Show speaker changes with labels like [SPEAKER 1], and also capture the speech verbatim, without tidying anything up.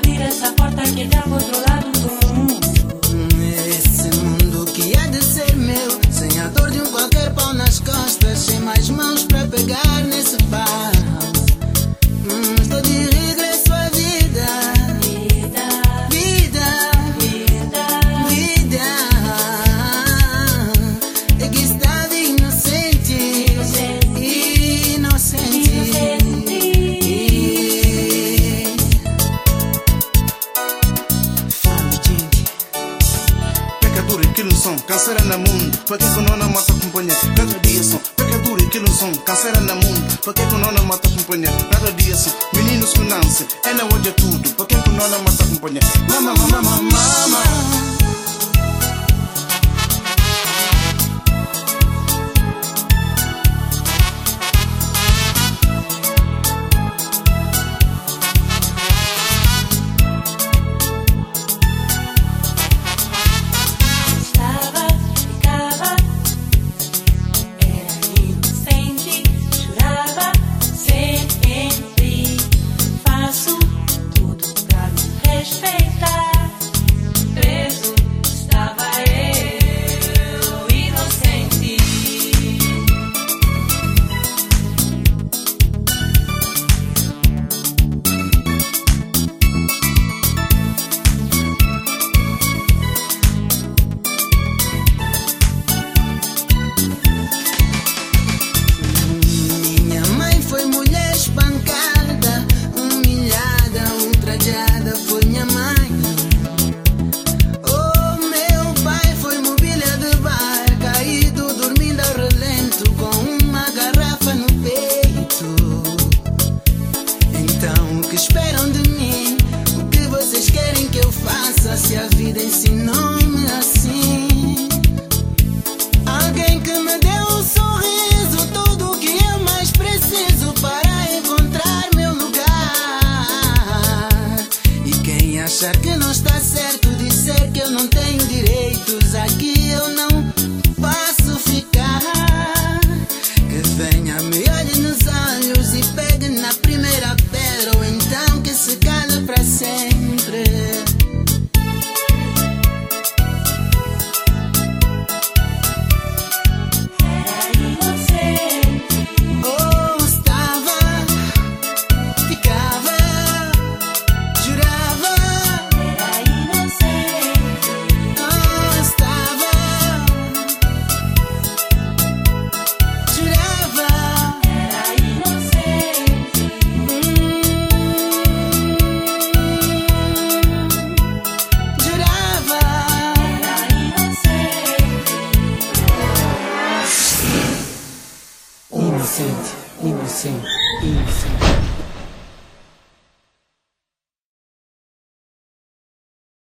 [SPEAKER 1] abrir essa porta que dá pro outro lado do mundo.
[SPEAKER 2] Esse mundo que há de ser meu, sem a dor de um qualquer pau nas costas, sem mais mãos pra pegar nesse pau. Hum, estou de regresso à vida.
[SPEAKER 1] Vida,
[SPEAKER 2] Vida,
[SPEAKER 1] vida,
[SPEAKER 2] vida. É que estava inocente,
[SPEAKER 1] inocente,
[SPEAKER 2] inocente.
[SPEAKER 1] inocente.
[SPEAKER 2] Fala, gente.
[SPEAKER 3] Pecadores que não são, cancera no mundo. Para que não na mata companhia? Cada dia são pecadores que não são, cancera no mundo. Para que não na mata companhia? Cada dia são meninos que nascem, é na hoje é tudo. Para que não na mata companhia? Mama, mama, mama, mama.
[SPEAKER 1] Estava, ficava, era inocente, jurava sempre. Faço tudo pra me respeitar. Preso estava eu, inocente.
[SPEAKER 2] Minha mãe foi mulher espancada, humilhada, ultrajada, foi minha mãe. Oh, meu pai foi mobília de bar, caído, dormindo ao relento, com uma garrafa no peito. Então, o que esperam de mim? O que vocês querem que eu faça, se a vida ensinou-me assim? Alguém que me deu um sorriso, tudo o que eu mais preciso para encontrar meu lugar. E quem achar que não está certo, dizer que eu não tenho direitos, aqui eu não posso ficar. Que venha, me olhe nos olhos e pegue na primeira pedra, ou então que se cale para sempre.
[SPEAKER 1] Era inocente,
[SPEAKER 2] Oh, estava, ficava, jurava.
[SPEAKER 1] era inocente.
[SPEAKER 2] Oh, estava, jurava.
[SPEAKER 1] Era inocente,
[SPEAKER 2] Hum, jurava.
[SPEAKER 1] era inocente.
[SPEAKER 2] Inocente, inocente, inocente.